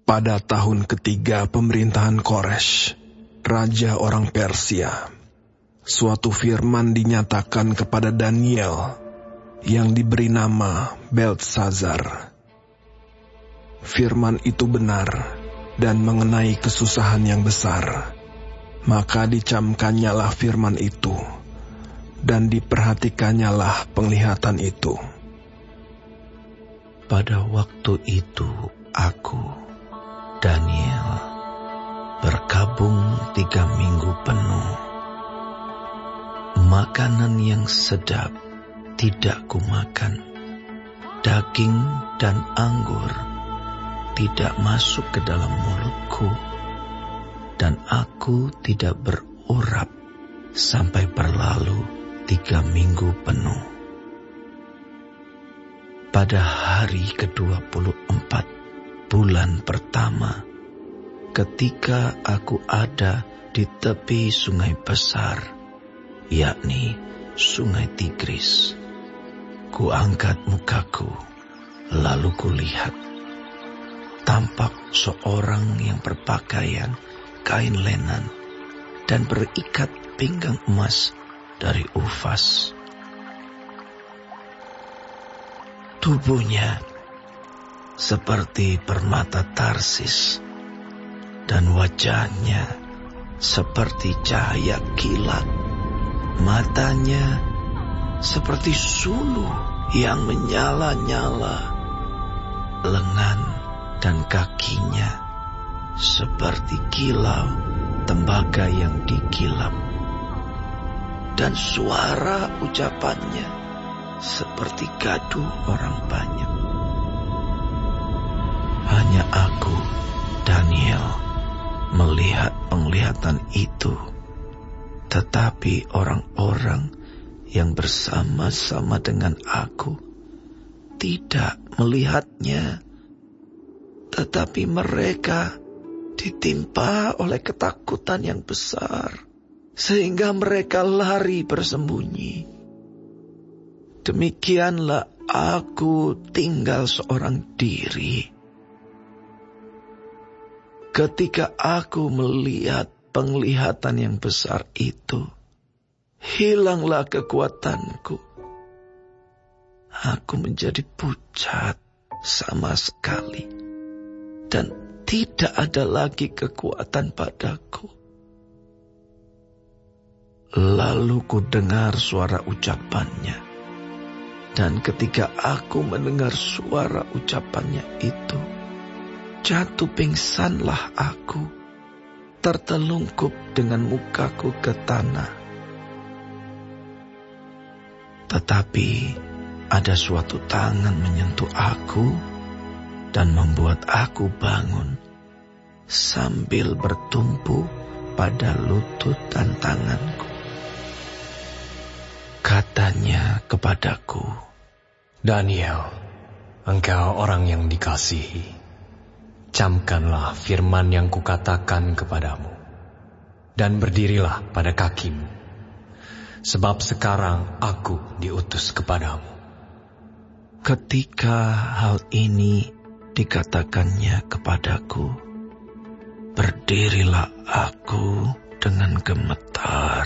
Pada tahun ketiga pemerintahan Koresh, raja orang Persia, suatu firman dinyatakan kepada Daniel yang diberi nama Beltsazar. Firman itu benar dan mengenai kesusahan yang besar. Maka dicamkannyalah firman itu, dan diperhatikannyalah penglihatan itu. Pada waktu itu aku, Daniel, berkabung 3 minggu penuh. Makanan yang sedap tidak kumakan, daging dan anggur tidak masuk ke dalam mulutku, dan aku tidak berurap sampai berlalu 3 minggu penuh. Pada hari ke-24 bulan pertama, ketika aku ada di tepi sungai besar, yakni sungai Tigris, kuangkat mukaku, lalu kulihat. Tampak seorang yang berpakaian kain lenan dan berikat pinggang emas dari Ufas. Tubuhnya seperti permata Tarsis dan wajahnya seperti cahaya kilat. Matanya seperti suluh yang menyala-nyala. Lengan dan kakinya seperti kilau tembaga yang dikilap, dan suara ucapannya seperti gaduh orang banyak. Hanya aku, Daniel, melihat penglihatan itu, tetapi orang-orang yang bersama-sama dengan aku tidak melihatnya. Tetapi mereka ditimpa oleh ketakutan yang besar, sehingga mereka lari bersembunyi. Demikianlah aku tinggal seorang diri. Ketika aku melihat penglihatan yang besar itu, hilanglah kekuatanku. Aku menjadi pucat sama sekali, dan tidak ada lagi kekuatan padaku. Lalu ku dengar suara ucapannya, dan ketika aku mendengar suara ucapannya itu, jatuh pingsanlah aku, tertelungkup dengan mukaku ke tanah. Tetapi ada suatu tangan menyentuh aku dan membuat aku bangun sambil bertumpu pada lutut dan tanganku. Katanya kepadaku, Daniel, engkau orang yang dikasihi. Camkanlah firman yang kukatakan kepadamu, dan berdirilah pada kakimu, sebab sekarang aku diutus kepadamu. Ketika hal ini dikatakannya kepadaku, berdirilah aku dengan gemetar.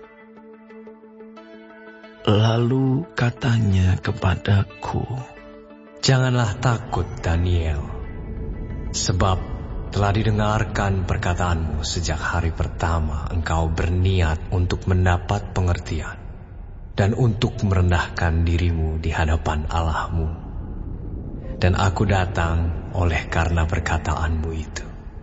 Lalu katanya kepadaku, janganlah takut, Daniel, sebab telah didengarkan perkataanmu sejak hari pertama engkau berniat untuk mendapat pengertian dan untuk merendahkan dirimu di hadapan Allahmu. Dan aku datang oleh karena perkataanmu itu.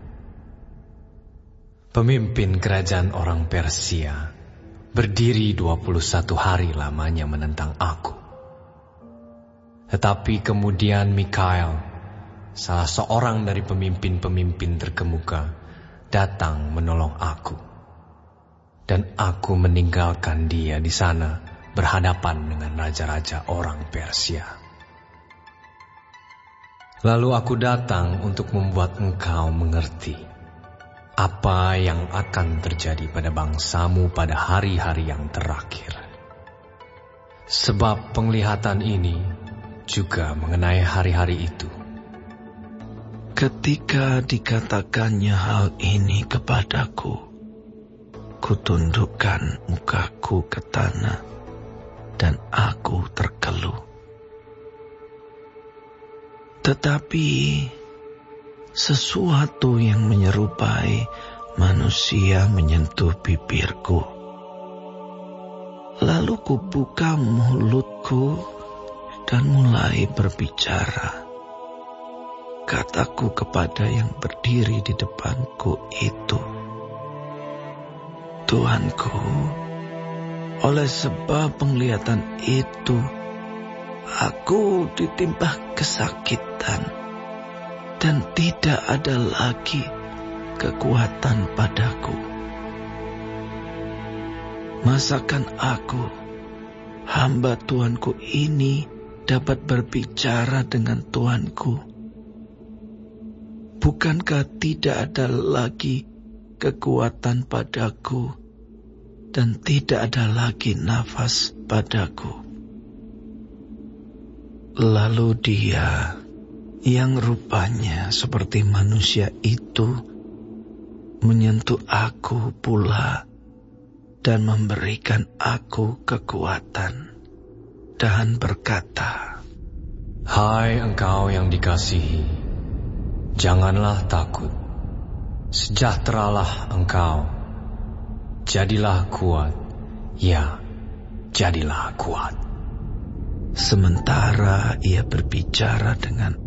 Pemimpin kerajaan orang Persia berdiri 21 hari lamanya menentang aku. Tetapi kemudian Mikael, salah seorang dari pemimpin-pemimpin terkemuka, datang menolong aku. Dan aku meninggalkan dia di sana berhadapan dengan raja-raja orang Persia. Lalu aku datang untuk membuat engkau mengerti apa yang akan terjadi pada bangsamu pada hari-hari yang terakhir. Sebab penglihatan ini juga mengenai hari-hari itu. Ketika dikatakannya hal ini kepadaku, kutundukkan mukaku ke tanah dan aku terkeluh. Tetapi sesuatu yang menyerupai manusia menyentuh bibirku. Lalu kubuka mulutku dan mulai berbicara. Kataku kepada yang berdiri di depanku itu, Tuanku, oleh sebab penglihatan itu, aku ditimpa kesakitan dan tidak ada lagi kekuatan padaku. Masakan aku, hamba Tuanku ini, dapat berbicara dengan Tuanku? Bukankah tidak ada lagi kekuatan padaku dan tidak ada lagi nafas padaku? Lalu dia yang rupanya seperti manusia itu menyentuh aku pula dan memberikan aku kekuatan dan berkata, Hai engkau yang dikasihi, janganlah takut, sejahteralah engkau, jadilah kuat, ya, jadilah kuat. Sementara ia berbicara dengan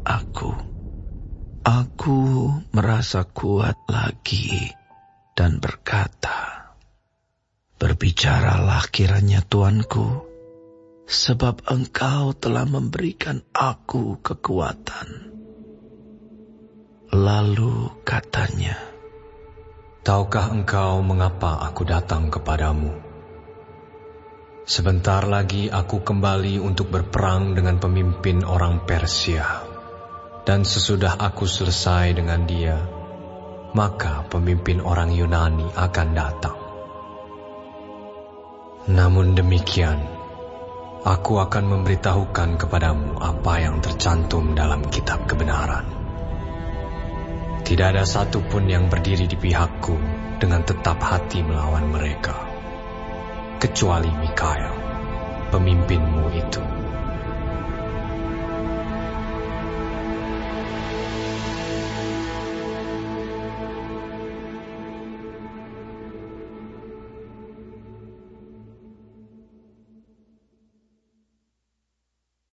aku merasa kuat lagi dan berkata, Berbicaralah kiranya Tuanku, sebab engkau telah memberikan aku kekuatan. Lalu katanya, Tahukah engkau mengapa aku datang kepadamu? Sebentar lagi aku kembali untuk berperang dengan pemimpin orang Persia. Dan sesudah aku selesai dengan dia, maka pemimpin orang Yunani akan datang. Namun demikian, aku akan memberitahukan kepadamu apa yang tercantum dalam kitab kebenaran. Tidak ada satupun yang berdiri di pihakku dengan tetap hati melawan mereka, kecuali Mikael, pemimpinmu itu.